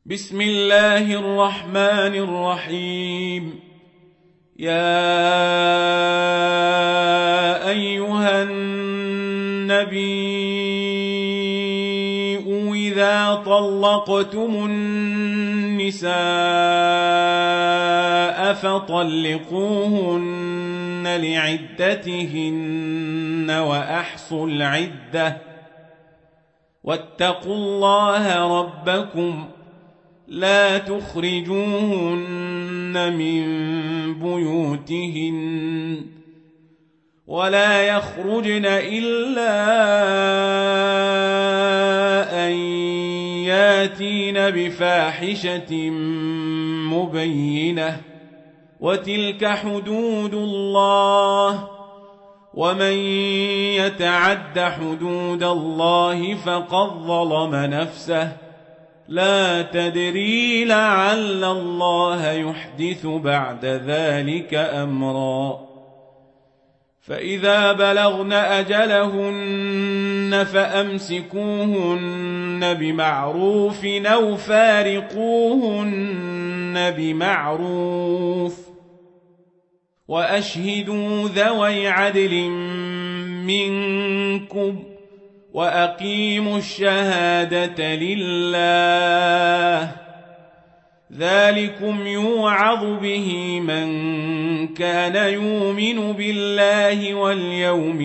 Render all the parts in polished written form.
بسم الله الرحمن الرحيم. يا أيها النبي إذا طلقتم النساء فطلقوهن لعدتهن وأحصوا العدة واتقوا الله ربكم لا تخرجوهن من بيوتهن ولا يخرجن إلا أن ياتين بفاحشة مبينة وتلك حدود الله ومن يتعد حدود الله فقد ظلم نفسه لا تدري لعل الله يحدث بعد ذلك أمرا. فإذا بلغن أجلهن فأمسكوهن بمعروف أو فارقوهن بمعروف وأشهدوا ذوي عدل منكم وأقيموا الشهادة لله ذلكم يوعظ به من كان يؤمن بالله واليوم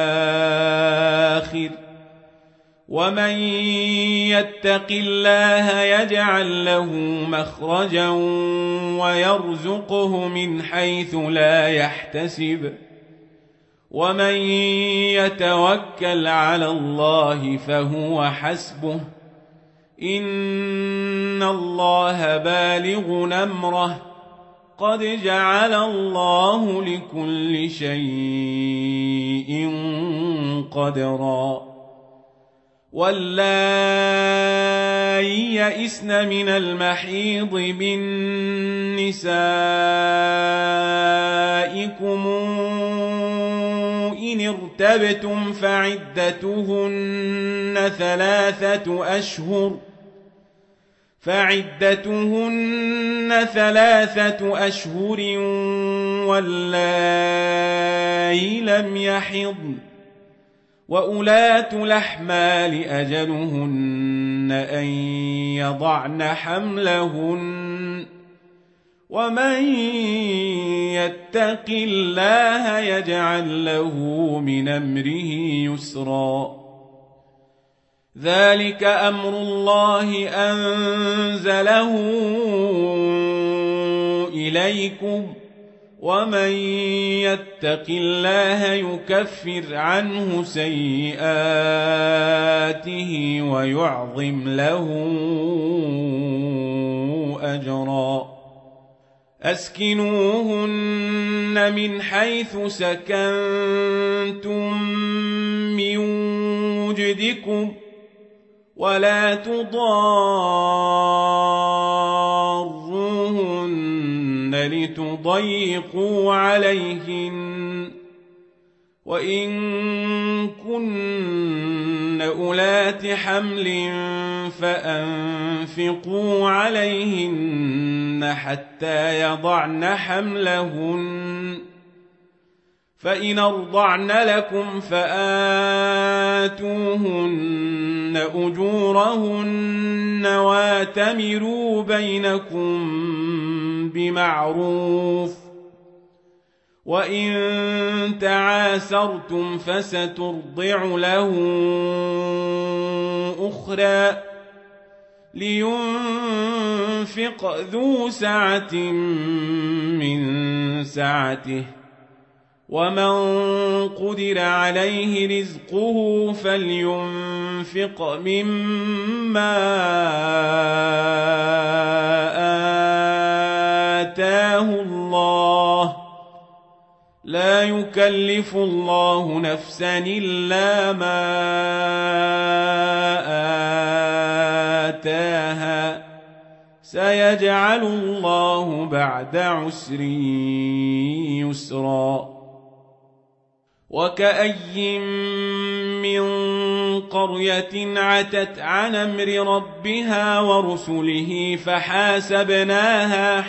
الآخر ومن يتق الله يجعل له مخرجا ويرزقه من حيث لا يحتسب ومن يتوكل على الله فهو حسبه إن الله بالغ أمره قد جعل الله لكل شيء قدرا. واللائي يئسن من المحيض من نسائكم إن ارتبتم فعدتهن ثلاثة أشهر واللائي لم يحضن وأولاة الأحمال أجلهن أن يضعن حملهن ومن يتق الله يجعل له من أمره يسرا. ذلك أمر الله أنزله إليكم ومن يتق الله يكفر عنه سيئاته ويعظم له أجرا. أسكنوهن من حيث سكنتم من وجدكم ولا تضاروهن لتضيقوا عليهن وإن كن أولات حمل فأنفقوا عليهن حتى يضعن حملهن فإن أرضعن لكم فآتوهن أجورهن واتمروا بينكم بمعروف وإن تعاسرتم فسترضع له أخرى لينفق ذو سعة من سعته ومن قدر عليه رزقه فلينفق مما آتاه الله لا يكلف الله نفسا إلا ما آتاها سيجعل الله بعد عسر يسرا. وكأي من قرية عتت عن أمر ربها ورسله فحاسبناها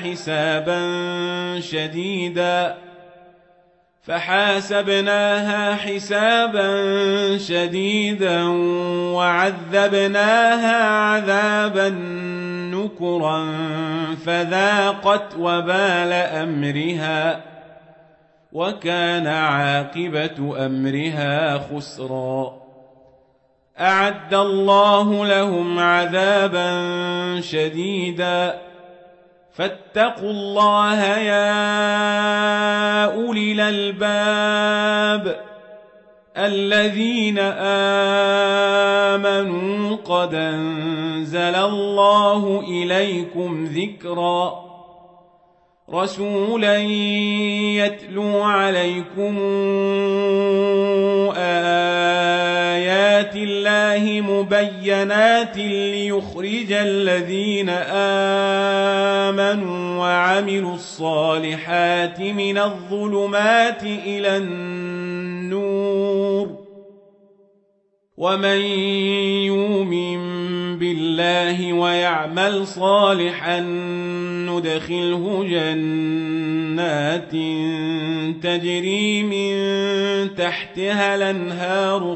حسابا شديدا وعذبناها عذابا نكرا فذاقت وبال أمرها وكان عاقبة أمرها خسرا. أعد الله لهم عذابا شديدا فاتقوا الله يا أولي الألباب الذين آمنوا قد أنزل الله إليكم ذكرا رسولا يتلو عليكم آيات الله مبينات ليخرج الذين آمنوا وعملوا الصالحات من الظلمات إلى النور ومن يؤمن بالله ويعمل صالحا ندخله جنات تجري من تحتها الأنهار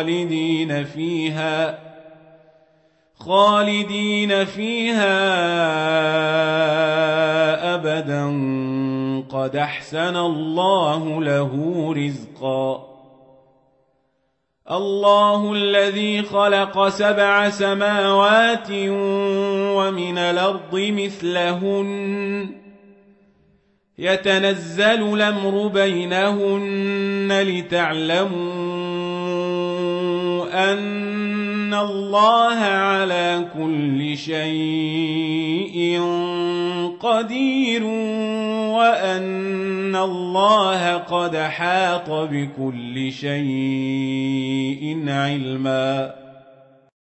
خالدين فيها أبدا قد أحسن الله له رزقا. الله الذي خلق 7 سماوات ومن الأرض مثلهن يتنزل الأمر بينهن لتعلموا أن الله على كل شيء قدير وأن الله قد أحاط بكل شيء علما.